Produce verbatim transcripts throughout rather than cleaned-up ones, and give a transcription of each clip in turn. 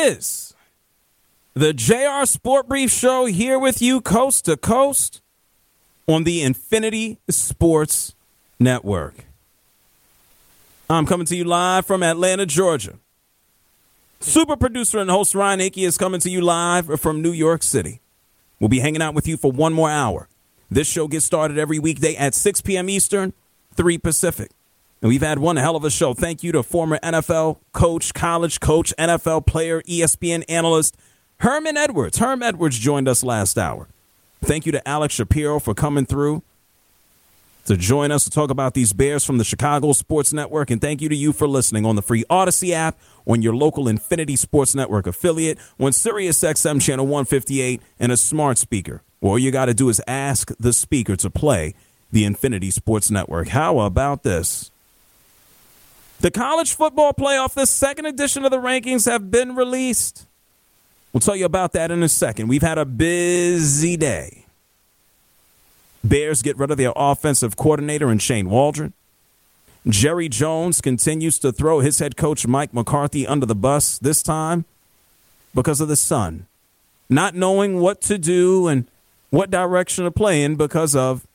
is the J R Sport Brief Show, here with you coast to coast on the Infinity Sports Network. I'm coming to you live from Atlanta, Georgia. Super producer and host Ryan Hickey is coming to you live from New York City. We'll be hanging out with you for one more hour. This show gets started every weekday at six p.m. Eastern, three Pacific. And we've had one hell of a show. Thank you to former N F L coach, college coach, N F L player, E S P N analyst, Herman Edwards. Herm Edwards joined us last hour. Thank you to Alex Shapiro for coming through to join us to talk about these Bears from the Chicago Sports Network. And thank you to you for listening on the free Odyssey app, on your local Infinity Sports Network affiliate, on Sirius X M channel one fifty-eight, and a smart speaker. All you got to do is ask the speaker to play the Infinity Sports Network. How about this? The college football playoff, the second edition of the rankings, have been released. We'll tell you about that in a second. We've had a busy day. Bears get rid of their offensive coordinator in Shane Waldron. Jerry Jones continues to throw his head coach Mike McCarthy under the bus, this time because of the sun. Not knowing what to do and what direction to play in because of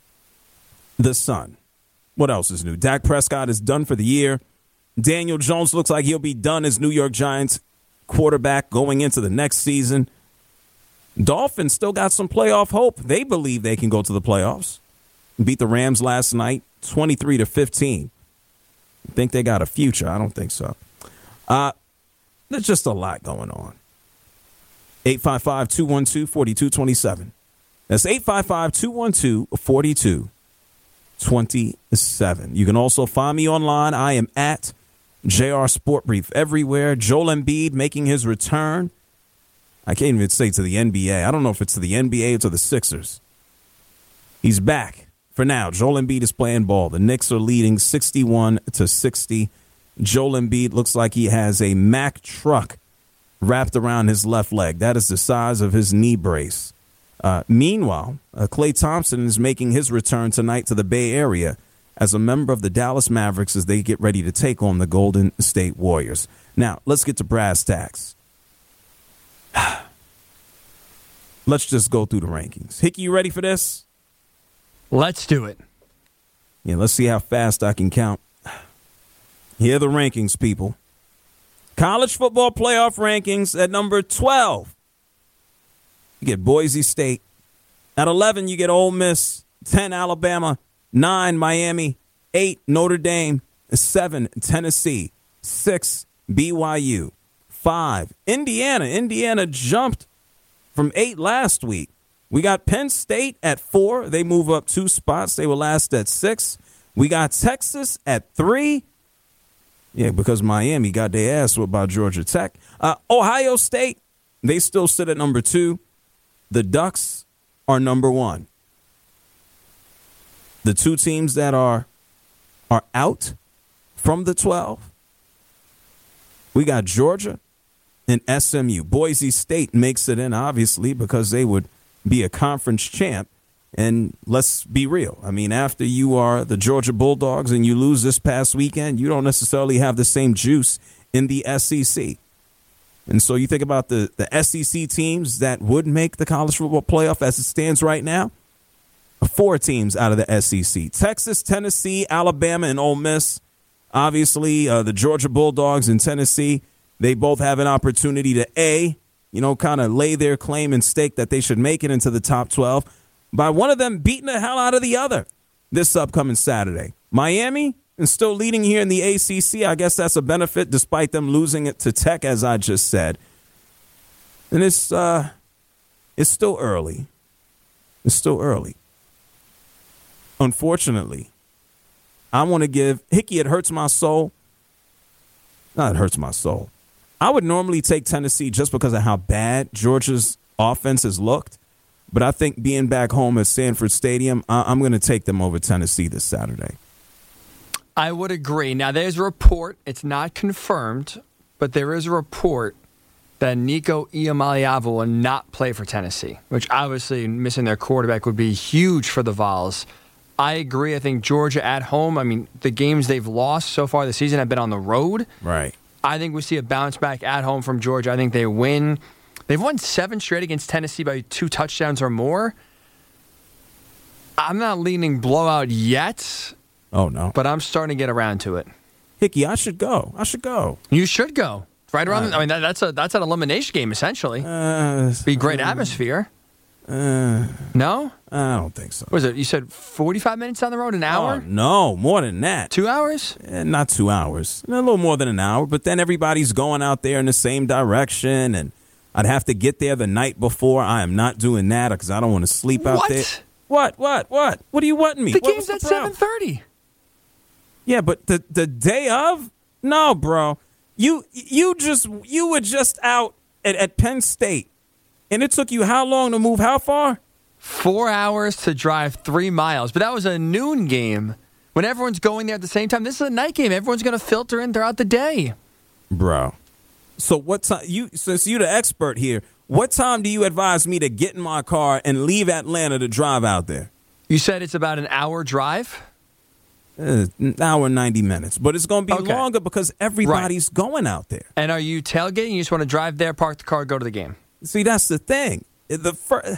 the sun. What else is new? Dak Prescott is done for the year. Daniel Jones looks like he'll be done as New York Giants quarterback going into the next season. Dolphins still got some playoff hope. They believe they can go to the playoffs. Beat the Rams last night, twenty-three to fifteen. Think they got a future? I don't think so. Uh, there's just a lot going on. eight five five, two one two, four two two seven. That's eight five five, two one two, four two twenty-seven. You can also find me online. I am at J R Sport Brief everywhere. Joel Embiid making his return. I can't even say to the N B A. I don't know if it's to the N B A or to the Sixers. He's back for now. Joel Embiid is playing ball. The Knicks are leading sixty-one to sixty. Joel Embiid looks like he has a Mack truck wrapped around his left leg. That is the size of his knee brace. Uh, meanwhile, uh, Klay Thompson is making his return tonight to the Bay Area as a member of the Dallas Mavericks as they get ready to take on the Golden State Warriors. Now, let's get to brass tacks. Let's just go through the rankings. Hickey, you ready for this? Let's do it. Yeah, let's see how fast I can count. Here are the rankings, people. College football playoff rankings at number twelve. You get Boise State. At eleven, you get Ole Miss. ten, Alabama. nine, Miami. eight, Notre Dame. seven, Tennessee. six, B Y U. five, Indiana. Indiana jumped from eight last week. We got Penn State at four. They move up two spots. They were last at six. We got Texas at three. Yeah, because Miami got their ass whipped by Georgia Tech. Uh, Ohio State, they still sit at number two. The Ducks are number one. The two teams that are are out from the twelve, we got Georgia and S M U. Boise State makes it in, obviously, because they would be a conference champ. And let's be real. I mean, after you are the Georgia Bulldogs and you lose this past weekend, you don't necessarily have the same juice in the S E C. And so you think about the, the S E C teams that would make the college football playoff as it stands right now. Four teams out of the S E C. Texas, Tennessee, Alabama, and Ole Miss. Obviously, uh, the Georgia Bulldogs and Tennessee, they both have an opportunity to, A, you know, kind of lay their claim and stake that they should make it into the top twelve by one of them beating the hell out of the other this upcoming Saturday. Miami is still leading here in the A C C. I guess that's a benefit despite them losing it to Tech, as I just said. And it's, uh, it's still early. It's still early. Unfortunately, I want to give Hickey, it hurts my soul. Not it hurts my soul. I would normally take Tennessee just because of how bad Georgia's offense has looked. But I think being back home at Sanford Stadium, I- I'm going to take them over Tennessee this Saturday. I would agree. Now, there's a report. It's not confirmed, but there is a report that Nico Iamaleava will not play for Tennessee, which obviously missing their quarterback would be huge for the Vols. I agree. I think Georgia at home, I mean, the games they've lost so far this season have been on the road. Right. I think we see a bounce back at home from Georgia. I think they win. They've won seven straight against Tennessee by two touchdowns or more. I'm not leaning blowout yet. Oh, no. But I'm starting to get around to it. Hickey, I should go. I should go. You should go. Right around. Uh, I mean, that, that's a that's an elimination game essentially. Uh, Be great uh, atmosphere. Uh, no, I don't think so. What was it? You said forty-five minutes down the road, an hour? Oh, no, more than that. Two hours? Eh, not two hours. A little more than an hour. But then everybody's going out there in the same direction, and I'd have to get there the night before. I am not doing that because I don't want to sleep out what? there. What? What? What? What do you want me? The what game's the at problem? seven thirty. Yeah, but the the day of? No, bro. You you just you were just out at, at Penn State, and it took you how long to move? How far? Four hours to drive three miles. But that was a noon game when everyone's going there at the same time. This is a night game. Everyone's going to filter in throughout the day, bro. So what time? You since you're the expert here, what time do you advise me to get in my car and leave Atlanta to drive out there? You said it's about an hour drive. Uh, an hour and ninety minutes, but it's going to be Okay. longer because everybody's right. going out there. And are you tailgating? You just want to drive there, park the car, go to the game? See, that's the thing. The first,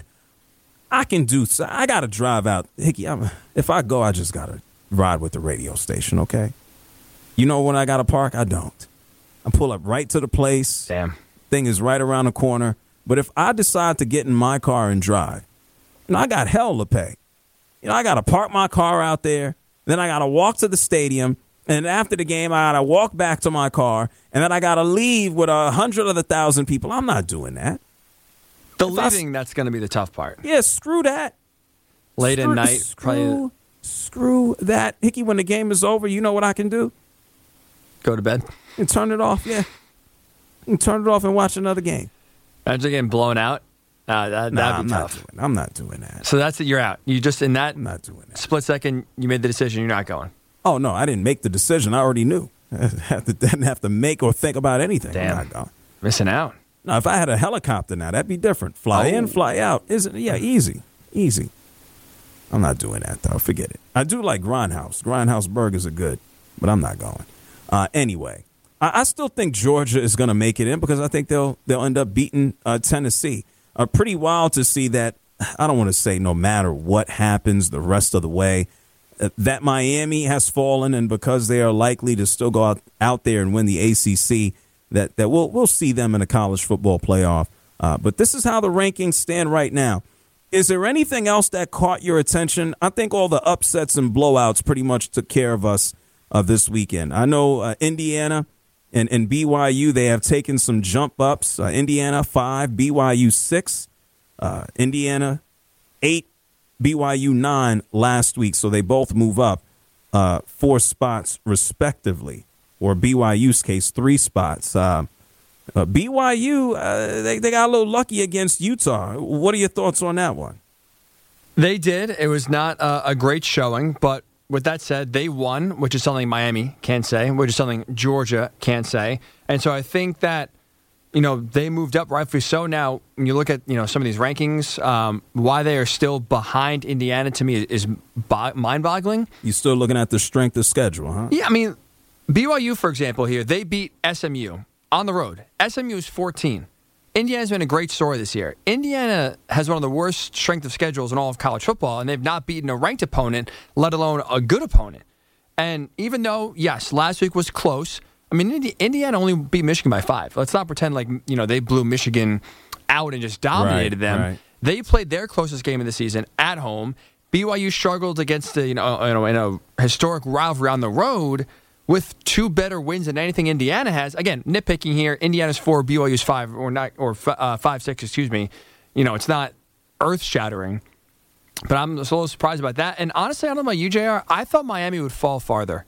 I can do. I got to drive out. Hickey, I'm, if I go, I just got to ride with the radio station. Okay. You know when I got to park? I don't. I pull up right to the place. Damn. Thing is right around the corner. But if I decide to get in my car and drive, you know, I got hell to pay. You know, I got to park my car out there. Then I got to walk to the stadium, and after the game, I got to walk back to my car, and then I got to leave with a hundred other thousand people. I'm not doing that. The If leaving, I, that's going to be the tough part. Yeah, screw that. Late screw, at night. Screw, probably screw that. Hickey, when the game is over, you know what I can do? Go to bed. And turn it off, yeah. And turn it off and watch another game. After getting blown out? Uh, that, nah, that'd I'm be not tough. Doing, I'm not doing that. So that's it. You're out. You just in that I'm not doing that. split second, you made the decision. You're not going. Oh, no, I didn't make the decision. I already knew. I didn't have to make or think about anything. Damn. I'm not going. Missing out. Now, if I had a helicopter now, that'd be different. Fly Oh. in, fly out. Isn't Yeah, easy. Easy. I'm not doing that, though. Forget it. I do like Grindhouse. Grindhouse burgers are good, but I'm not going. Uh, anyway, I, I still think Georgia is going to make it in because I think they'll they'll end up beating uh, Tennessee. Uh, pretty wild to see that. I don't want to say no matter what happens the rest of the way, uh, that Miami has fallen, and because they are likely to still go out, out there and win the A C C, that, that we'll, we'll see them in a college football playoff. Uh, but this is how the rankings stand right now. Is there anything else that caught your attention? I think all the upsets and blowouts pretty much took care of us uh, this weekend. I know uh, Indiana and, and B Y U, they have taken some jump ups. Uh, Indiana five, B Y U six, uh, Indiana eight, B Y U nine last week. So they both move up uh, four spots respectively, or B Y U's case, three spots. Uh, uh, B Y U, uh, they, they got a little lucky against Utah. What are your thoughts on that one? They did. It was not uh, a great showing, but with that said, they won, which is something Miami can't say, which is something Georgia can't say. And so I think that, you know, they moved up rightfully so. Now, when you look at, you know, some of these rankings, um, why they are still behind Indiana to me is bo- mind-boggling. You still looking at the strength of schedule, huh? Yeah, I mean, B Y U, for example, here, they beat S M U on the road. S M U is fourteen. Indiana's been a great story this year. Indiana has one of the worst strength of schedules in all of college football, and they've not beaten a ranked opponent, let alone a good opponent. And even though, yes, last week was close, I mean, Indi- Indiana only beat Michigan by five. Let's not pretend like, you know, they blew Michigan out and just dominated Right, them. right. They played their closest game of the season at home. B Y U struggled against the, you know, you know, in a historic rivalry on the road with two better wins than anything Indiana has. Again, nitpicking here, Indiana's four, B Y U's five, or not, or uh, five, six, excuse me. You know, it's not earth-shattering, but I'm just a little surprised about that. And honestly, I don't know about you, J R. I thought Miami would fall farther.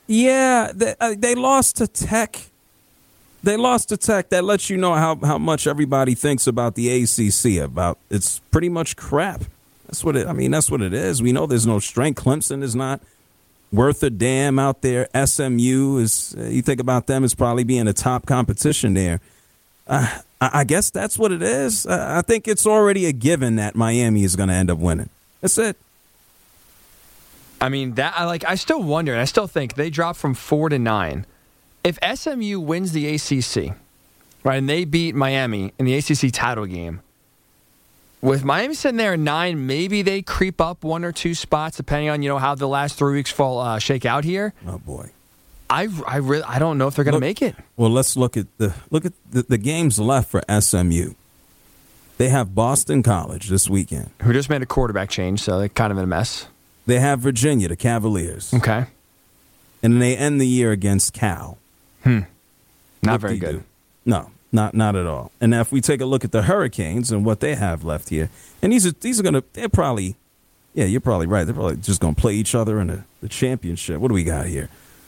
Yeah, they, uh, they lost to Tech. They lost to Tech. That lets you know how, how much everybody thinks about the A C C. About it's pretty much crap. That's what it. I mean, that's what it is. We know there's no strength. Clemson is not worth a damn out there. S M U is. Uh, you think about them as probably being a top competition there. Uh, I, I guess that's what it is. Uh, I think it's already a given that Miami is going to end up winning. That's it. I mean, that I like. I still wonder, and I still think they dropped from four to nine, if S M U wins the A C C, right, and they beat Miami in the A C C title game, with Miami sitting there at nine, maybe they creep up one or two spots, depending on you know how the last three weeks fall uh, shake out here. Oh boy, I I really I don't know if they're going to make it. Well, let's look at the look at the, the games left for S M U. They have Boston College this weekend, who just made a quarterback change, so they're kind of in a mess. They have Virginia, the Cavaliers. Okay, and then they end the year against Cal. Hmm, not what very good. Do? No. Not not at all. And now if we take a look at the Hurricanes and what they have left here, and these are these are gonna they're probably yeah, you're probably right. They're probably just gonna play each other in the, the championship. What do we got here?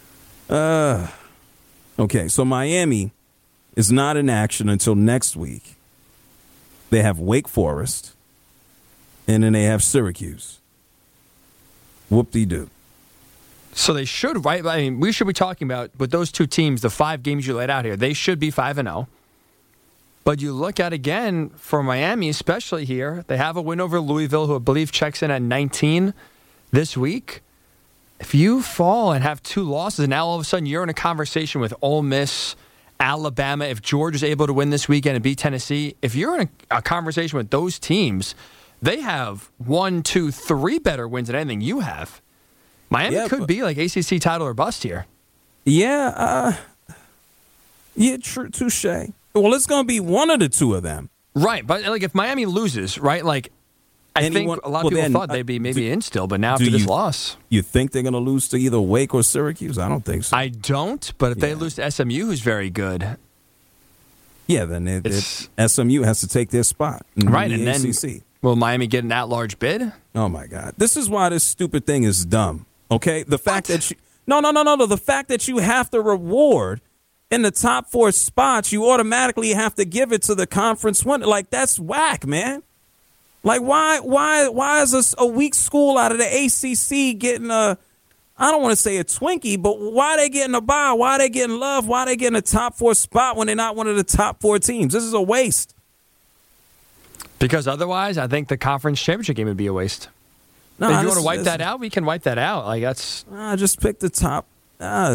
Uh okay, so Miami is not in action until next week. They have Wake Forest, and then they have Syracuse. Whoop-de-doo. So they should, right? I mean, we should be talking about with those two teams, the five games you laid out here. They should be five and zero. But you look at, again, for Miami, especially here, they have a win over Louisville, who I believe checks in at nineteen this week. If you fall and have two losses, and now all of a sudden you're in a conversation with Ole Miss, Alabama, if Georgia's able to win this weekend and beat Tennessee, if you're in a, a conversation with those teams, they have one, two, three better wins than anything you have. Miami yeah, could but, be like A C C title or bust here. Yeah, uh, yeah, true, touche. Well, it's going to be one of the two of them. Right, but like if Miami loses, right, like I Anyone, think a lot of well, people then, thought they'd be maybe do, in still, but now after this you, loss. You think they're going to lose to either Wake or Syracuse? I don't think so. I don't, but if yeah. they lose to S M U, who's very good. Yeah, then it, it, S M U has to take their spot in right, the and A C C. Then will Miami get an at-large bid? Oh, my God. This is why this stupid thing is dumb, okay? The fact what? that you – no, no, no, no, no. The fact that you have to reward – in the top four spots, you automatically have to give it to the conference winner. Like, that's whack, man. Like, why why, why is a, a weak school out of the A C C getting a, I don't want to say a Twinkie, but why are they getting a bye? Why are they getting love? Why are they getting a top four spot when they're not one of the top four teams? This is a waste. Because otherwise, I think the conference championship game would be a waste. No, if you want to wipe that out, we can wipe that out. Like, that's. Uh, just pick the top. Uh,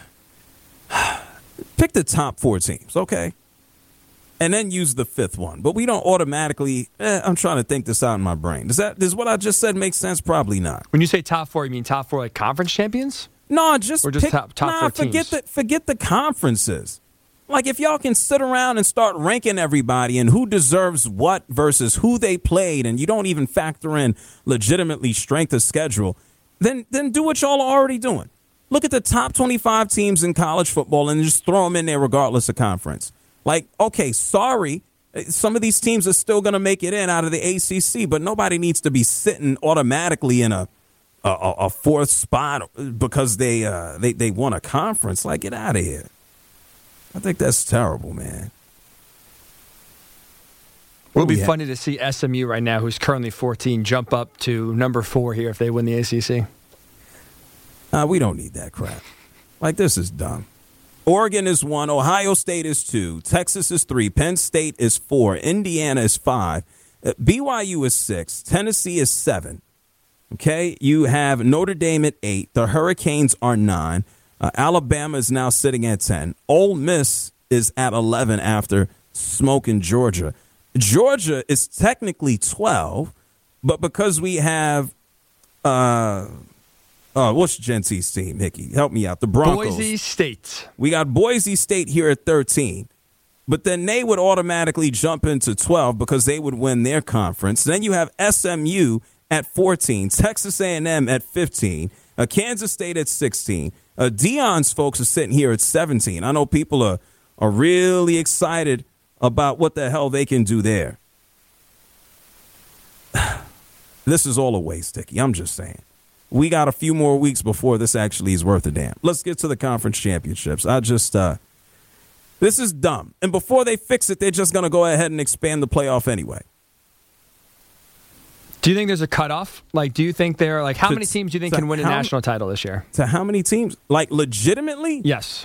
Pick the top four teams, okay? And then use the fifth one. But we don't automatically, eh, I'm trying to think this out in my brain. Does that does what I just said make sense? Probably not. When you say top four, you mean top four like conference champions? No, just, or just pick, top, top nah, four forget teams. The, forget the conferences. Like if y'all can sit around and start ranking everybody and who deserves what versus who they played, and you don't even factor in legitimately strength of schedule, then then do what y'all are already doing. Look at the top twenty-five teams in college football and just throw them in there regardless of conference. Like, okay, sorry, some of these teams are still going to make it in out of the A C C, but nobody needs to be sitting automatically in a a, a fourth spot because they, uh, they they won a conference. Like, get out of here. I think that's terrible, man. It would be yeah. funny to see S M U right now, who's currently fourteen, jump up to number four here if they win the A C C. Uh, we don't need that crap. Like, this is dumb. Oregon is one. Ohio State is two. Texas is three. Penn State is four. Indiana is five. Uh, B Y U is six. Tennessee is seven. Okay? You have Notre Dame at eight. The Hurricanes are nine. Uh, Alabama is now sitting at ten. Ole Miss is at eleven after smoking Georgia. Georgia is technically twelve, but because we have... uh. Uh, what's Gentsy's team, Hickey? Help me out. The Broncos. Boise State. We got Boise State here at thirteen. But then they would automatically jump into twelve because they would win their conference. Then you have S M U at fourteen, Texas A and M at fifteen, uh, Kansas State at sixteen. Uh, Deion's folks are sitting here at seventeen. I know people are, are really excited about what the hell they can do there. This is all a waste, Hickey. I'm just saying. We got a few more weeks before this actually is worth a damn. Let's get to the conference championships. I just, uh, this is dumb. And before they fix it, they're just going to go ahead and expand the playoff anyway. Do you think there's a cutoff? Like, do you think there, like, how to, many teams do you think can win a national title this year? To how many teams? Like, legitimately? Yes.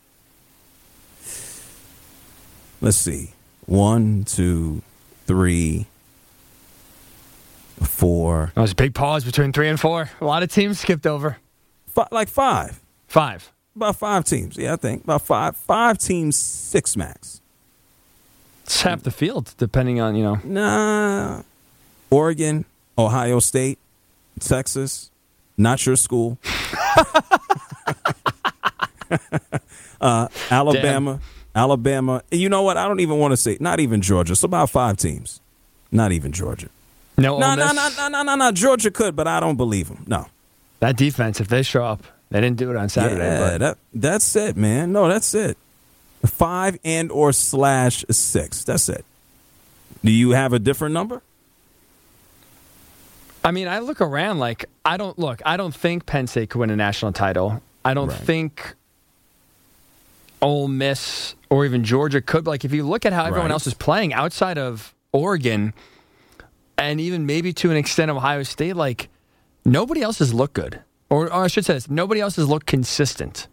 Let's see. One, two, three. Four. That was a big pause between three and four. A lot of teams skipped over. F- like five. Five. about five teams. Yeah, I think about five. Five teams, six max. It's half the field, depending on, you know. Nah. Oregon, Ohio State, Texas, not your school. uh, Alabama, Damn. Alabama. You know what? I don't even want to say, not even Georgia. It's about five teams. Not even Georgia. No, no, no, no, no, no, no, no. Georgia could, but I don't believe them. No. That defense, if they show up, they didn't do it on Saturday. Yeah, but. that, that's it, man. No, that's it. Five and or slash six. That's it. Do you have a different number? I mean, I look around like, I don't, look, I don't think Penn State could win a national title. I don't right. think Ole Miss or even Georgia could. Like, if you look at how everyone right. else is playing outside of Oregon, and even maybe to an extent Ohio State, like, nobody else has looked good. Or, or I should say this, nobody else has looked consistent.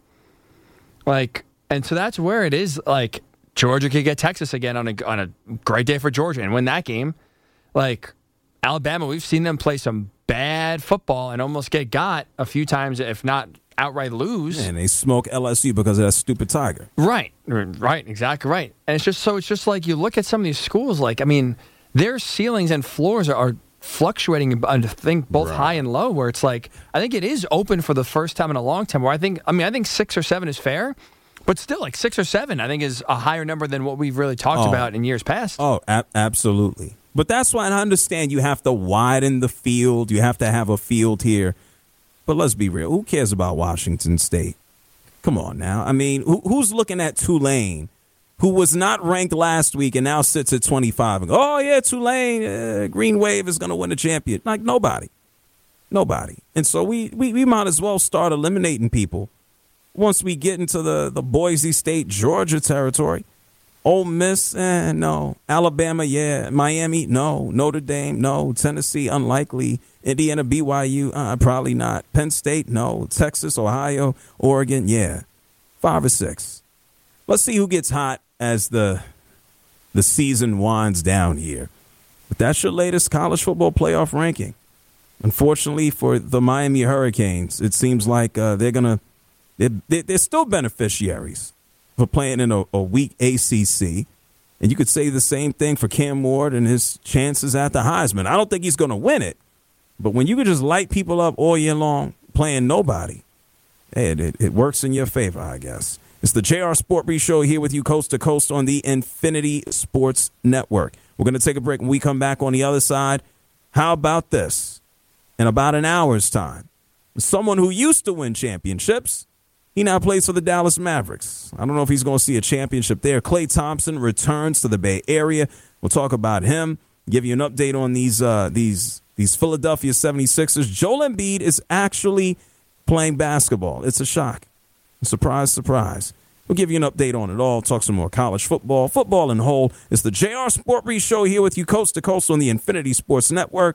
Like, and so that's where it is, like, Georgia could get Texas again on a, on a great day for Georgia and win that game. Like, Alabama, we've seen them play some bad football and almost get got a few times, if not outright lose. And they smoke L S U because of that stupid Tiger. Right, right, exactly right. And it's just so it's just like you look at some of these schools, like, I mean, their ceilings and floors are, are fluctuating, I think, both right. high and low, where it's like, I think it is open for the first time in a long time, where I think, I mean, I think six or seven is fair, but still, like, six or seven, I think, is a higher number than what we've really talked oh. about in years past. Oh, a- absolutely. But that's why I understand you have to widen the field. You have to have a field here. But let's be real. Who cares about Washington State? Come on now. I mean, who, who's looking at Tulane, who was not ranked last week and now sits at twenty-five and go, oh, yeah, Tulane, uh, Green Wave is going to win the champion. Like, nobody. Nobody. And so we, we, we might as well start eliminating people once we get into the, the Boise State, Georgia territory. Ole Miss, eh, no. Alabama, yeah. Miami, no. Notre Dame, no. Tennessee, unlikely. Indiana, B Y U, uh, probably not. Penn State, no. Texas, Ohio, Oregon, yeah. Five or six. Let's see who gets hot as the the season winds down here. But that's your latest college football playoff ranking. Unfortunately for the Miami Hurricanes, it seems like uh, they're going to they're, they're still beneficiaries for playing in a, a weak A C C. And you could say the same thing for Cam Ward and his chances at the Heisman. I don't think he's going to win it. But when you could just light people up all year long playing nobody, hey, it, it, it works in your favor, I guess. It's the J R Sport Brief Show here with you coast to coast on the Infinity Sports Network. We're going to take a break. When we come back on the other side, how about this? In about an hour's time, someone who used to win championships, he now plays for the Dallas Mavericks. I don't know if he's going to see a championship there. Klay Thompson returns to the Bay Area. We'll talk about him, give you an update on these uh, these these Philadelphia seventy-sixers. Joel Embiid is actually playing basketball. It's a shock. Surprise, surprise. We'll give you an update on it all, talk some more college football, football in whole. It's the J R Sport Brief Show here with you coast to coast on the Infinity Sports Network.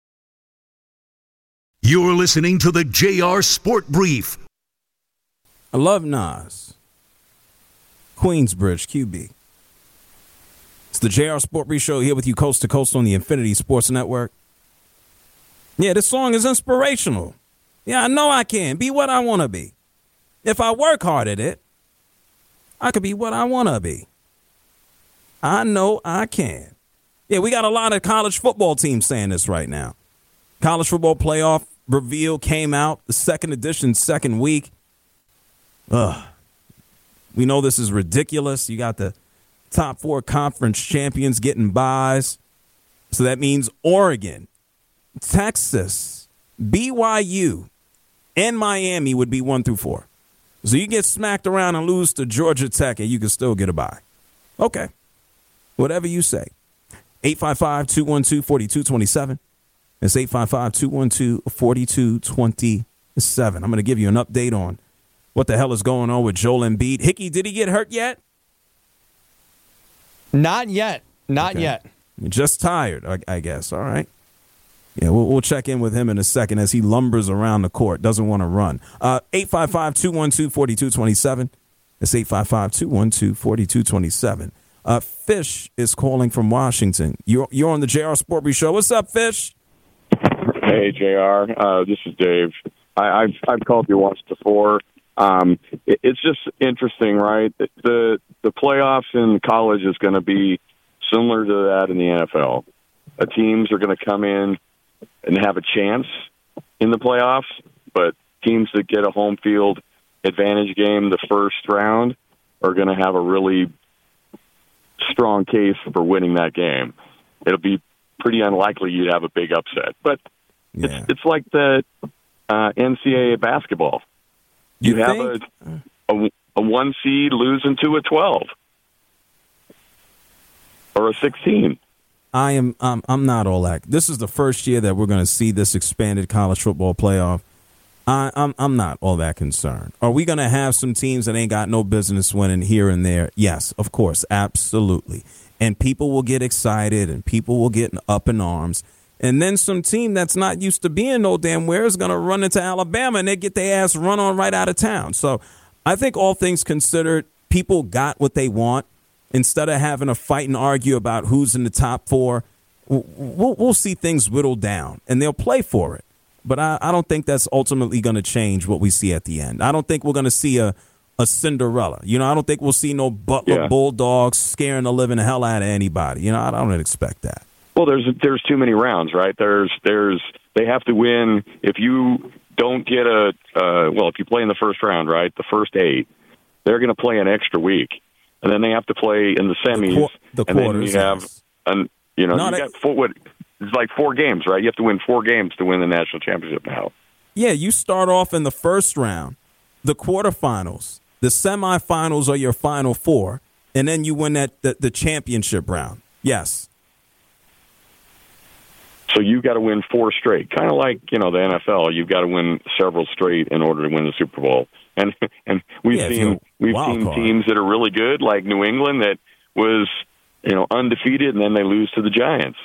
You're listening to the J R Sport Brief. I love Nas. Queensbridge, Q B. It's the J R Sport Brief Show here with you coast to coast on the Infinity Sports Network. Yeah, this song is inspirational. Yeah, I know I can be what I want to be. If I work hard at it, I could be what I want to be. I know I can. Yeah, we got a lot of college football teams saying this right now. College football playoff reveal came out, the second edition, second week. Ugh. We know this is ridiculous. You got the top four conference champions getting buys. So that means Oregon, Texas, B Y U, and Miami would be one through four. So you get smacked around and lose to Georgia Tech, and you can still get a bye. Okay. Whatever you say. eight five five, two one two, four two two seven. It's eight five five, two one two, four two two seven. I'm going to give you an update on what the hell is going on with Joel Embiid. Hickey, did he get hurt yet? Not yet. Not okay. yet. Just tired, I, I guess. All right. Yeah, we'll, we'll check in with him in a second as he lumbers around the court. Doesn't want to run. Uh, eight five five, two one two, four two two seven. It's eight five five, two one two, four two two seven. Uh, Fish is calling from Washington. You're, you're on the J R Sport Brief Show. What's up, Fish? Hey, J R. Uh, this is Dave. I, I've I've called you once before. Um, it, it's just interesting, right? The the playoffs in college is going to be similar to that in the N F L. Uh, teams are going to come in and have a chance in the playoffs, but teams that get a home field advantage game the first round are going to have a really strong case for winning that game. It'll be pretty unlikely you'd have a big upset, but Yeah. it's it's like the uh, N C double A basketball. You, You have think? a, a a one seed losing to a twelve or a sixteen. I am. Um, I'm not all that. This is the first year that we're going to see this expanded college football playoff. I, I'm. I'm not all that concerned. Are we going to have some teams that ain't got no business winning here and there? Yes, of course, absolutely. And people will get excited, and people will get up in arms. And then some team that's not used to being no damn where is going to run into Alabama, and they get their ass run on right out of town. So I think all things considered, people got what they want. Instead of having to fight and argue about who's in the top four, we'll, we'll see things whittled down, and they'll play for it. But I, I don't think that's ultimately going to change what we see at the end. I don't think we're going to see a, a Cinderella. You know, I don't think we'll see no Butler Yeah. Bulldogs scaring the living hell out of anybody. You know, I don't expect that. Well, there's there's too many rounds, right? There's there's they have to win. If you don't get a uh, well, if you play in the first round, right, the first eight, they're going to play an extra week, and then they have to play in the semis. The, qu- the and quarters. then you have, yes. an, you know, No, you that- got four, what it's like four games, right? You have to win four games to win the national championship now. Yeah, you start off in the first round, the quarterfinals, the semifinals are your final four, and then you win that the, the championship round. Yes. So you've got to win four straight, kind of like, you know, the N F L. You've got to win several straight in order to win the Super Bowl. And and we've Yeah, if seen you're we've wild seen card. teams that are really good, like New England, that was, you know, undefeated, and then they lose to the Giants.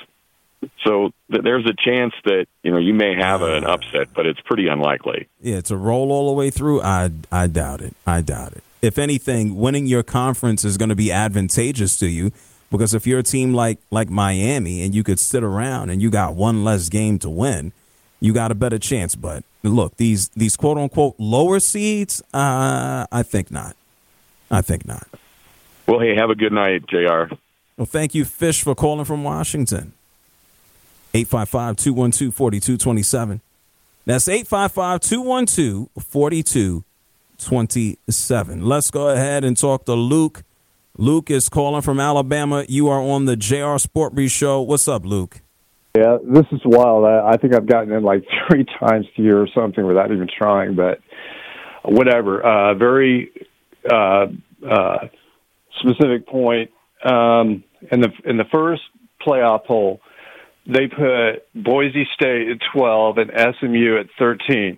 So th- there's a chance that, you know, you may have an upset, but it's pretty unlikely. Yeah, to roll all the way through, I I doubt it. I doubt it. If anything, winning your conference is going to be advantageous to you, because if you're a team like like Miami and you could sit around and you got one less game to win, you got a better chance. But look, these these quote unquote lower seeds, uh, I think not. I think not. Well, hey, have a good night, J R. Well, thank you, Fish, for calling from Washington. eight five five, two one two, four two two seven. That's eight five five, two one two, four two two seven. Let's go ahead and talk to Luke. Luke is calling from Alabama. You are on the J R Sport Brief Show. What's up, Luke? Yeah, this is wild. I, I think I've gotten in like three times a year or something without even trying, but whatever. Uh, very uh, uh, specific point. Um, in the in the first playoff poll, they put Boise State at twelve and S M U at thirteen.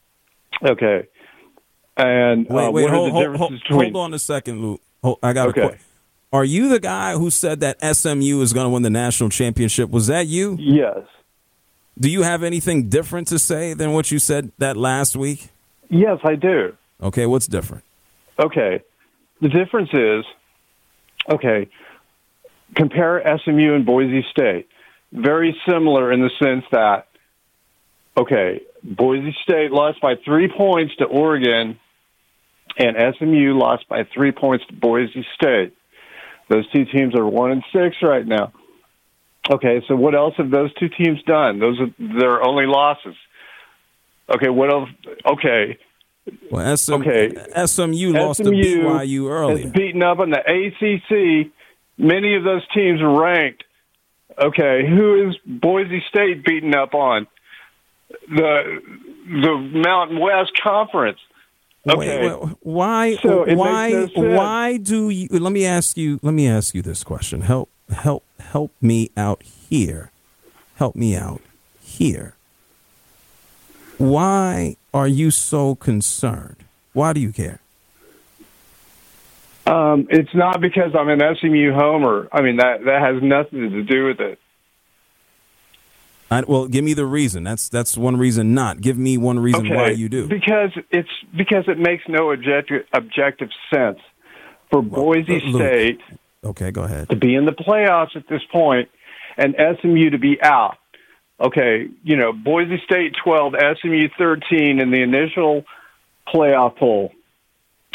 Okay. And Wait, uh, wait, what hold, are the hold, differences hold, between? hold on a second, Luke. Hold, I got Okay. a question. Are you the guy who said that S M U is going to win the national championship? Was that you? Yes. Do you have anything different to say than what you said that last week? Yes, I do. Okay, what's different? Okay. The difference is, okay, compare S M U and Boise State. Very similar in the sense that, okay, Boise State lost by three points to Oregon, and S M U lost by three points to Boise State. Those two teams are one and six right now. Okay, so what else have those two teams done? Those are their only losses. Okay, what else? Okay. Well, S M, Okay. S M U lost to S M U B Y U earlier. has beaten up on the A C C. Many of those teams are ranked. Okay, who is Boise State beaten up on? The the Mountain West Conference. Okay. Wait, wait, why? So it why? makes no sense. Why do you? Let me ask you. Let me ask you this question. Help! Help! Help me out here. Help me out here. Why are you so concerned? Why do you care? Um, it's not because I'm an S M U homer. I mean, that that has nothing to do with it. I, well, give me the reason. That's that's one reason. Not give me one reason Okay, why you do. because it's because it makes no objective objective sense for Boise Luke. State Okay, go ahead. to be in the playoffs at this point and S M U to be out. Okay, you know, Boise State twelve, S M U thirteen in the initial playoff poll.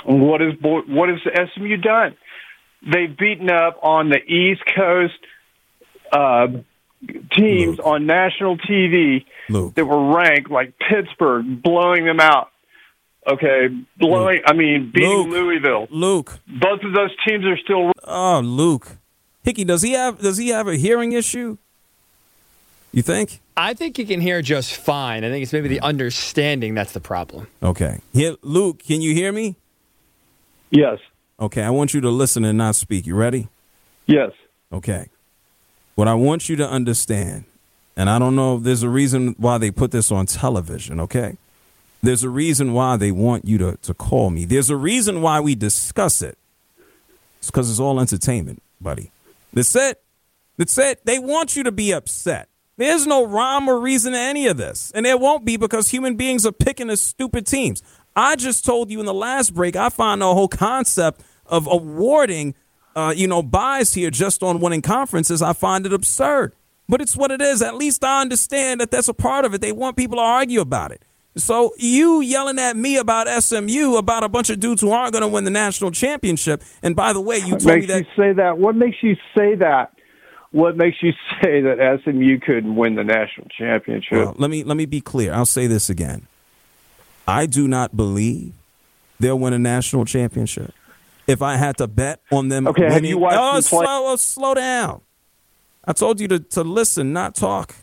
What is what has S M U done? They've beaten up on the East Coast uh, teams Luke. on national T V Luke. that were ranked, like Pittsburgh, blowing them out. Okay, blowing. Luke. I mean, beating Luke. Louisville. Luke. Both of those teams are still. Oh, Luke. Hickey, does he have does he have a hearing issue? You think? I think he can hear just fine. I think it's maybe the understanding that's the problem. Okay. Here, Luke, can you hear me? Yes. Okay, I want you to listen and not speak. You ready? Yes. Okay. What I want you to understand, and I don't know if there's a reason why they put this on television, okay? There's a reason why they want you to, to call me. There's a reason why we discuss it. It's because it's all entertainment, buddy. That's it. That's it. They want you to be upset. There's no rhyme or reason to any of this. And there won't be because human beings are picking the stupid teams. I just told you in the last break, I find the whole concept of awarding, uh, you know, buys here just on winning conferences, I find it absurd. But it's what it is. At least I understand that that's a part of it. They want people to argue about it. So you yelling at me about S M U, about a bunch of dudes who aren't going to win the national championship. And by the way, you What told me makes that. you say that? What makes you say that? What makes you say that S M U couldn't win the national championship? Well, let me let me be clear. I'll say this again. I do not believe they'll win a national championship. If I had to bet on them Okay, winning, have you watched oh, them play? slow, oh, slow down. I told you to, to listen, not talk.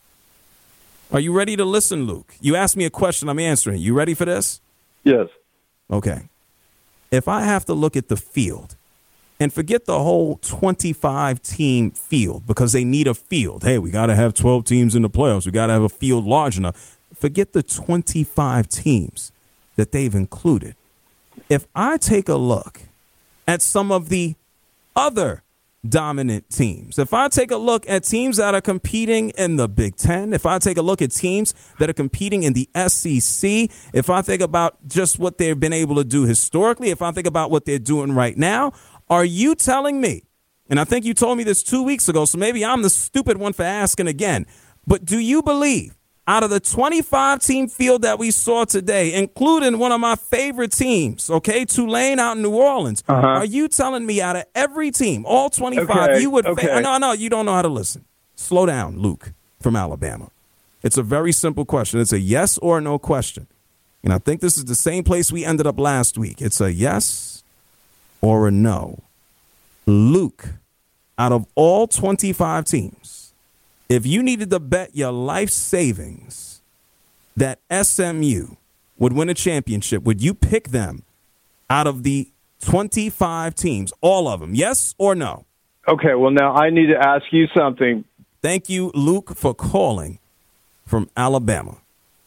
Are you ready to listen, Luke? You asked me a question. I'm answering. You ready for this? Yes. Okay. If I have to look at the field and forget the whole twenty-five team field because they need a field. Hey, we got to have twelve teams in the playoffs. We got to have a field large enough. Forget the twenty-five teams that they've included. If I take a look at some of the other dominant teams, if I take a look at teams that are competing in the Big Ten, if I take a look at teams that are competing in the S E C, if I think about just what they've been able to do historically, if I think about what they're doing right now, are you telling me, and I think you told me this two weeks ago, so maybe I'm the stupid one for asking again, but do you believe out of the twenty-five team field that we saw today, including one of my favorite teams, okay, Tulane out in New Orleans, Uh-huh. are you telling me out of every team, all twenty-five, Okay, you would okay. fa- no, no, you don't know how to listen. Slow down, Luke from Alabama. It's a very simple question. It's a yes or no question. And I think this is the same place we ended up last week. It's a yes or a no. Luke, out of all twenty-five teams, if you needed to bet your life savings that S M U would win a championship, would you pick them out of the twenty-five teams, all of them, yes or no? Okay, well, now I need to ask you something. Thank you, Luke, for calling from Alabama.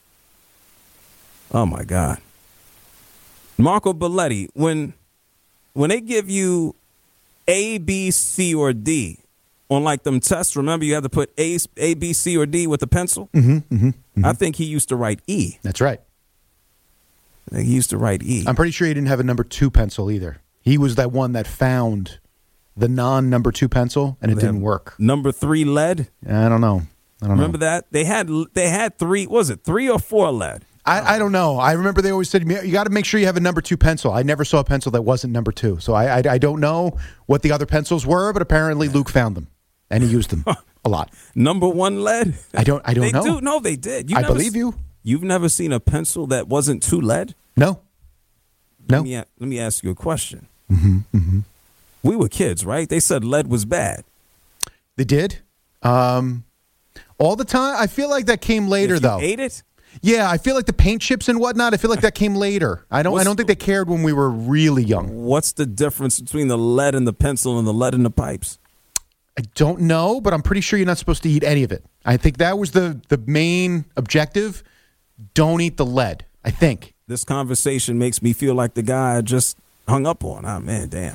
Oh, my God. Marco Belletti, when, when they give you A, B, C, or D, on like them tests, remember you had to put A, A, B, C, or D with the pencil? Mm-hmm, mm-hmm, mm-hmm. I think he used to write E. That's right. I think he used to write E. I'm pretty sure he didn't have a number two pencil either. He was that one that found the non-number two pencil, and it They didn't have work. Number three lead. I don't know. I don't Remember know. that? They had they had three, was it three or four lead? I, I don't know. I remember they always said, you got to make sure you have a number two pencil. I never saw a pencil that wasn't number two. So I, I, I don't know what the other pencils were, but apparently Luke found them, and he used them a lot. Number one lead? I don't I don't they know. do. No, they did. You've I never believe s- you. You've never seen a pencil that wasn't two lead? No. No. Let me, a- let me ask you a question. Mm-hmm, mm-hmm. We were kids, right? They said lead was bad. They did. Um, all the time. I feel like that came later, If you though. ate it? Yeah, I feel like the paint chips and whatnot. I feel like that came later. I don't. I What's- don't think they cared when we were really young. What's the difference between the lead in the pencil and the lead in the pipes? I don't know, but I'm pretty sure you're not supposed to eat any of it. I think that was the the main objective. Don't eat the lead. I think. This conversation makes me feel like the guy I just hung up on. Oh, man, damn.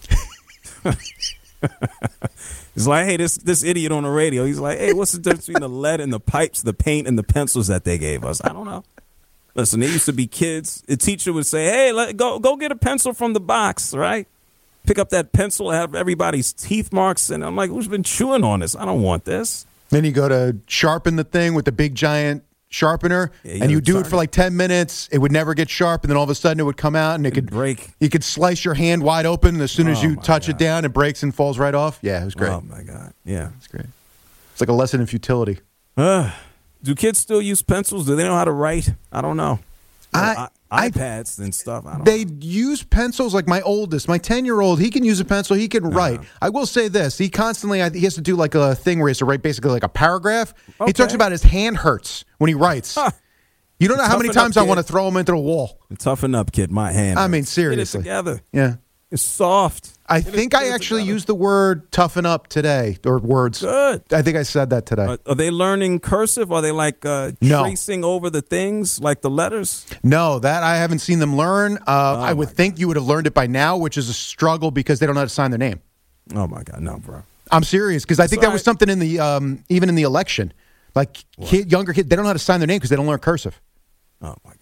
He's like, hey, this this idiot on the radio. He's like, hey, what's the difference between the lead and the pipes, the paint, and the pencils that they gave us? I don't know. Listen, there used to be kids. A teacher would say, hey, let, go go get a pencil from the box, right? Pick up that pencil, have everybody's teeth marks. And I'm like, who's been chewing on this? I don't want this. Then you go to sharpen the thing with the big giant sharpener, Yeah, you and you gotta do it turn for it. like ten minutes. It would never get sharp, and then all of a sudden it would come out, and it could break. You could slice your hand wide open, and as soon as Oh, you my touch God. it down, it breaks and falls right off. Yeah, it was great. Oh, my God. Yeah. It's great. It's like a lesson in futility. Uh, do kids still use pencils? Do they know how to write? I don't know. I- I, I- iPads and stuff. I don't They know. use pencils. Like my oldest, my ten-year-old, he can use a pencil. He can write. I will say this: he constantly, I- he has to do like a thing where he has to write basically like a paragraph. He Okay. talks about his hand hurts when he writes. Huh. You don't know how many Toughen up, times I kid. want to throw him into the wall. Toughen up, kid. My hand. I mean, hurts. seriously. Get it together. Yeah. It's soft. I Get it- think get I it actually together. used the word toughen up today, or words. Good. I think I said that today. Are, are they learning cursive? Are they like uh, No. tracing over the things, like the letters? No, that I haven't seen them learn. Uh, Oh, I would think you would have learned it by now, which is a struggle because they don't know how to sign their name. Oh, my God. No, bro. I'm serious because I think So that was I- something in the um, even in the election. Like kid, younger kids, they don't know how to sign their name because they don't learn cursive. Oh, my God.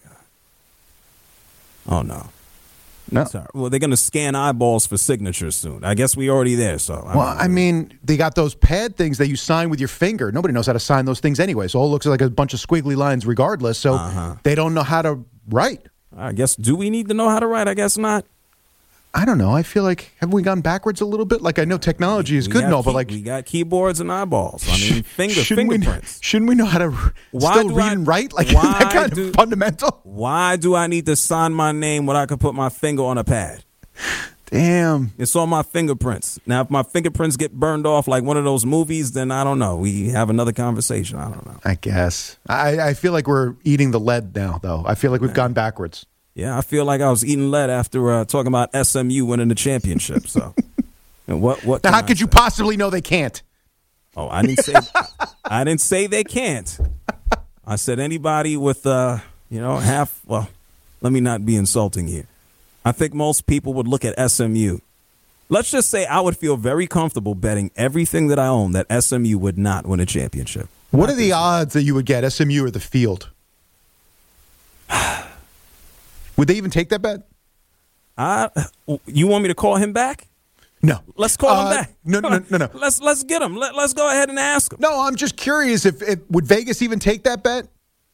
Oh, no. No. Sorry. Well, they're going to scan eyeballs for signatures soon. I guess we already there. So, Well, I mean, they got those pad things that you sign with your finger. Nobody knows how to sign those things anyway. So it looks like a bunch of squiggly lines regardless. So Uh-huh. they don't know how to write. I guess, do we need to know how to write? I guess not. I don't know. I feel like, have we gone backwards a little bit? Like, I know technology is We good got and all, but key- like, we got keyboards and eyeballs. I mean, finger shouldn't we, fingerprints. shouldn't we know how to Why still do read I- and write? Like, why isn't that kind do- of fundamental? Why do I need to sign my name when I could put my finger on a pad? Damn. It's on my fingerprints. Now, if my fingerprints get burned off like one of those movies, then I don't know. We have another conversation. I don't know. I guess. I, I feel like we're eating the lead now, though. I feel like we've gone backwards. Yeah, I feel like I was eating lead after uh, talking about S M U winning the championship. So, and what? What? Now, can how I could you say? possibly know they can't? Oh, I didn't say. I didn't say they can't. I said anybody with, uh, you know, half. Well, let me not be insulting here. I think most people would look at S M U. Let's just say I would feel very comfortable betting everything that I own that S M U would not win a championship. What are the odds that you would get S M U or the field? Would they even take that bet? I, you want me to call him back? No. Let's call Uh, him back. No, no, no, no, no. Let's let's get him. Let, let's go ahead and ask him. No, I'm just curious if, if would Vegas even take that bet?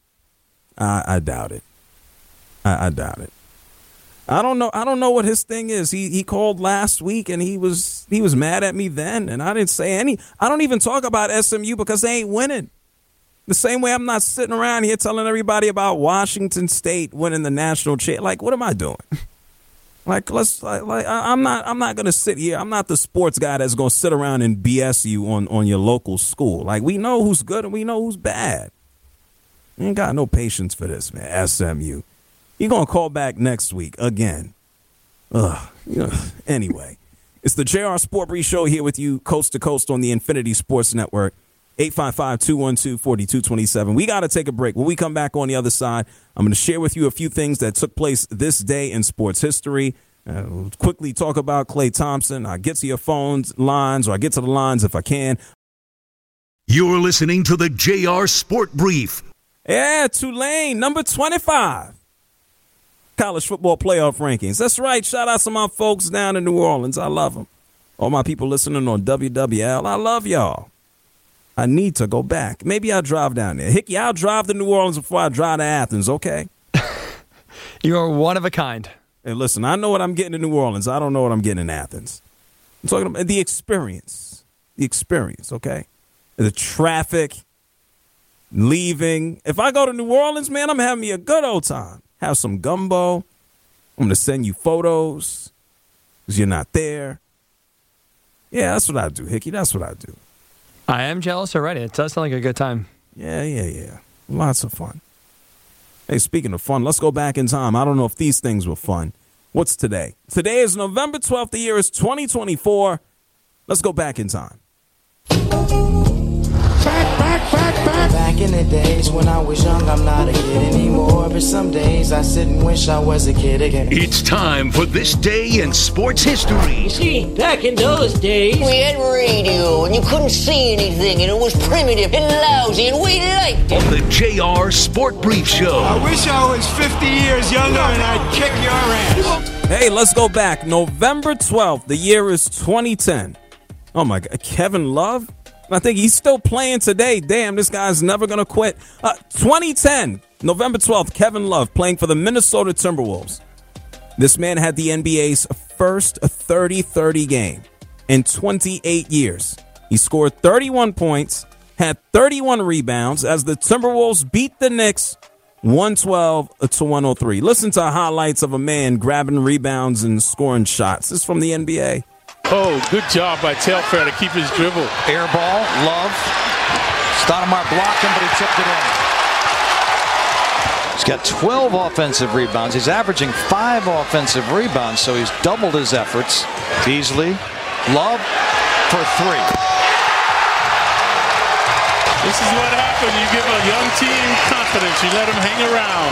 I, I doubt it. I, I doubt it. I don't know. I don't know what his thing is. He he called last week and he was he was mad at me then, and I didn't say any. I don't even talk about S M U because they ain't winning. The same way I'm not sitting around here telling everybody about Washington State winning the national championship. Like, what am I doing? Like, let's like, like I- I'm not I'm not gonna sit here. I'm not the sports guy that's gonna sit around and B S you on on your local school. Like, we know who's good and we know who's bad. You ain't got no patience for this, man. S M U. You're going to call back next week again. Ugh. Ugh. Anyway, it's the J R Sport Brief Show here with you, coast to coast on the Infinity Sports Network. eight five five, two one two, four two two seven. We got to take a break. When we come back on the other side, I'm going to share with you a few things that took place this day in sports history. Uh, we'll quickly talk about Klay Thompson. I'll get to your phones lines, or I get to the lines if I can. You're listening to the J R Sport Brief. Yeah, Tulane, number twenty-five. College football playoff rankings. That's right. Shout out to my folks down in New Orleans. I love them. All my people listening on W W L, I love y'all. I need to go back. Maybe I'll drive down there. Hickey, I'll drive to New Orleans before I drive to Athens, okay? You are one of a kind. Hey, listen, I know what I'm getting in New Orleans. I don't know what I'm getting in Athens. I'm talking about the experience. The experience, okay? The traffic, leaving. If I go to New Orleans, man, I'm having me a good old time. Have some gumbo. I'm going to send you photos because you're not there. Yeah, that's what I do, Hickey. That's what I do. I am jealous already. It does sound like a good time. Yeah, yeah, yeah. Lots of fun. Hey, speaking of fun, let's go back in time. I don't know if these things were fun. What's today? Today is November twelfth. The year is twenty twenty-four. Let's go back in time. Back, back, back, back. Back in the days when I was young, I'm not a kid anymore. But some days I sit and wish I was a kid again. It's time for This Day in Sports History. See, back in those days, we had radio, and you couldn't see anything, and it was primitive and lousy, and we liked it. On the J R Sport Brief Show. I wish I was fifty years younger and I'd kick your ass. Hey, let's go back. November twelfth. The year is twenty ten. Oh, my God. Kevin Love? I think he's still playing today. Damn, this guy's never going to quit. Uh, twenty ten, November twelfth, Kevin Love playing for the Minnesota Timberwolves. This man had the N B A's first thirty thirty game in twenty-eight years. He scored thirty-one points, had thirty-one rebounds as the Timberwolves beat the Knicks one twelve to one oh three. Listen to highlights of a man grabbing rebounds and scoring shots. This is from the N B A. Oh, good job by Telfair to keep his dribble. Air ball, Love. Stoudemire blocked him, but he tipped it in. He's got twelve offensive rebounds. He's averaging five offensive rebounds, so he's doubled his efforts. Beasley, Love for three. This is what happens. You give a young team confidence. You let them hang around.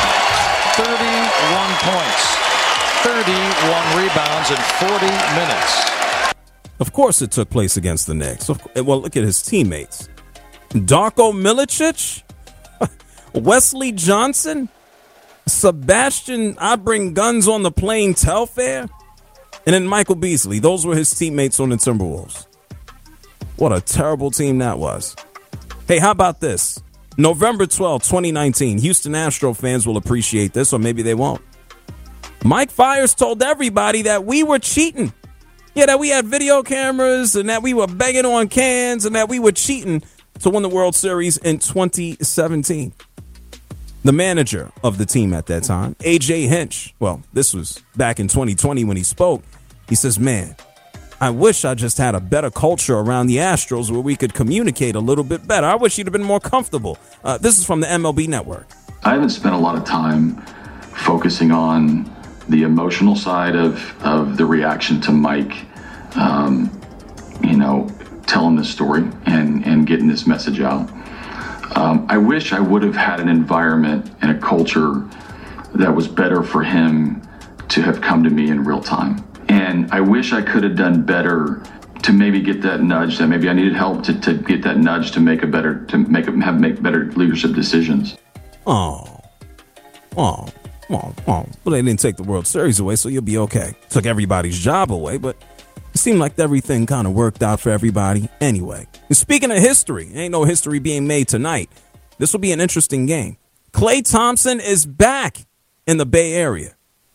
thirty-one points, thirty-one rebounds in forty minutes. Of course it took place against the Knicks. Well, look at his teammates. Darko Milicic, Wesley Johnson, Sebastian I Bring Guns on the Plane Telfair, and then Michael Beasley. Those were his teammates on the Timberwolves. What a terrible team that was. Hey, how about this? November twelfth, twenty nineteen. Houston Astro fans will appreciate this, or maybe they won't. Mike Fiers told everybody that we were cheating. Yeah, that we had video cameras and that we were banging on cans and that we were cheating to win the World Series in twenty seventeen. The manager of the team at that time, A J Hinch, well, this was back in twenty twenty when he spoke. He says, man, I wish I just had a better culture around the Astros where we could communicate a little bit better. I wish you'd have been more comfortable. Uh, this is from the M L B Network. I haven't spent a lot of time focusing on the emotional side of, of the reaction to Mike, um, you know, telling this story and, and getting this message out. Um, I wish I would have had an environment and a culture that was better for him to have come to me in real time. And I wish I could have done better to maybe get that nudge, that maybe I needed help to, to get that nudge to make a better, to make have make better leadership decisions. Oh, oh, oh, oh. Well, they didn't take the World Series away, so you'll be okay. Took everybody's job away, but it seemed like everything kind of worked out for everybody anyway. And speaking of history, ain't no history being made tonight. This will be an interesting game. Klay Thompson is back in the Bay Area.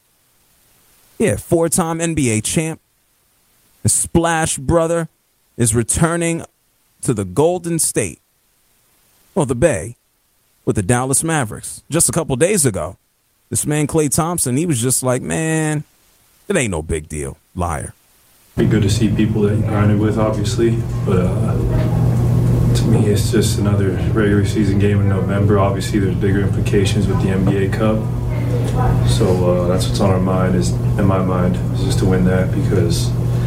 Yeah, four-time N B A champ. The Splash brother is returning to the Golden State, well, the Bay, with the Dallas Mavericks. Just a couple days ago, this man Klay Thompson, he was just like, man, it ain't no big deal. Liar. Be good to see people that you grinded with, obviously, but uh, to me, it's just another regular season game in November. Obviously, there's bigger implications with the N B A Cup, so uh, that's what's on our mind. Is in my mind is just to win that because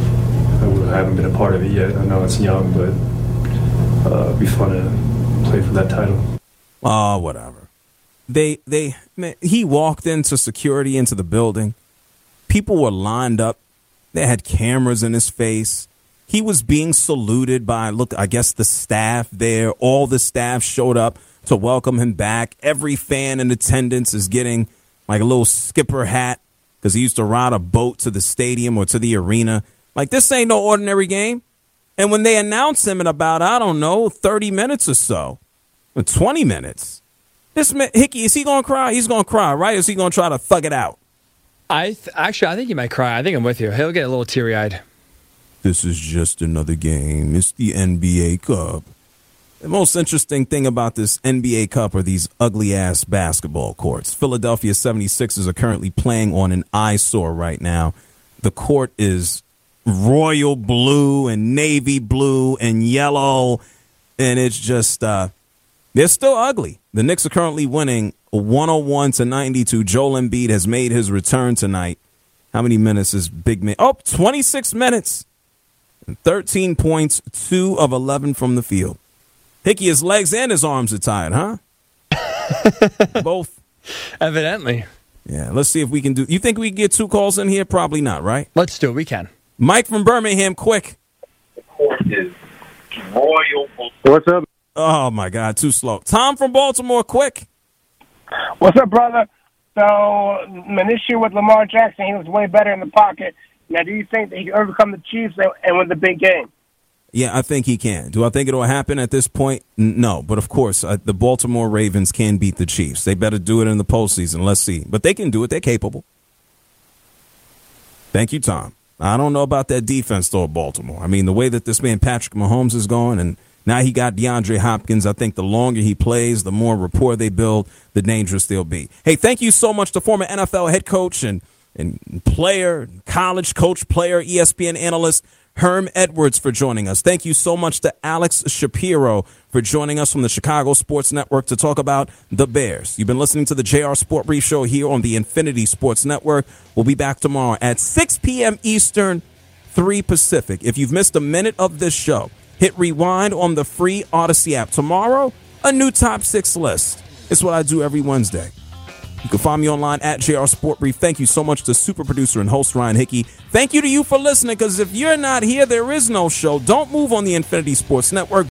I haven't been a part of it yet. I know it's young, but uh, it'd be fun to play for that title. Oh, whatever. They they man, he walked into security into the building. People were lined up. They had cameras in his face. He was being saluted by, look, I guess the staff there. All the staff showed up to welcome him back. Every fan in attendance is getting like a little skipper hat because he used to ride a boat to the stadium or to the arena. Like, this ain't no ordinary game. And when they announce him in about, I don't know, thirty minutes or so, or twenty minutes, this man, Hickey, is he going to cry? He's going to cry, right? Or is he going to try to thug it out? I th- Actually, I think he might cry. I think I'm with you. He'll get a little teary-eyed. This is just another game. It's the N B A Cup. The most interesting thing about this N B A Cup are these ugly-ass basketball courts. Philadelphia seventy-sixers are currently playing on an eyesore right now. The court is royal blue and navy blue and yellow, and it's just, uh, they're still ugly. The Knicks are currently winning one oh one to ninety-two. Joel Embiid has made his return tonight. How many minutes is Big Man? Oh, twenty-six minutes. thirteen points, two of eleven from the field. Hickey, his legs and his arms are tired, huh? Both. Evidently. Yeah, let's see if we can do. You think we can get two calls in here? Probably not, right? Let's do it. We can. Mike from Birmingham, quick. Royal. What's up? Oh, my God, too slow. Tom from Baltimore, quick. What's up, brother? So, an issue with Lamar Jackson, he was way better in the pocket. Now, do you think that he can overcome the Chiefs and win the big game? Yeah, I think he can. Do I think it'll happen at this point? N- No. But, of course, uh, the Baltimore Ravens can beat the Chiefs. They better do it in the postseason. Let's see. But they can do it. They're capable. Thank you, Tom. I don't know about that defense, though, at Baltimore. I mean, the way that this man Patrick Mahomes is going, and now he got DeAndre Hopkins, I think the longer he plays, the more rapport they build, the dangerous they'll be. Hey, thank you so much to former N F L head coach and, and player, college coach, player, E S P N analyst, Herm Edwards, for joining us. Thank you so much to Alex Shapiro for joining us from the Chicago Sports Network to talk about the Bears. You've been listening to the J R Sport Brief Show here on the Infinity Sports Network. We'll be back tomorrow at six p.m. Eastern, three Pacific. If you've missed a minute of this show, hit rewind on the free Odyssey app. Tomorrow, a new top six list. It's what I do every Wednesday. You can find me online at J R Sport Brief. Thank you so much to super producer and host Ryan Hickey. Thank you to you for listening, because if you're not here, there is no show. Don't move on the Infinity Sports Network.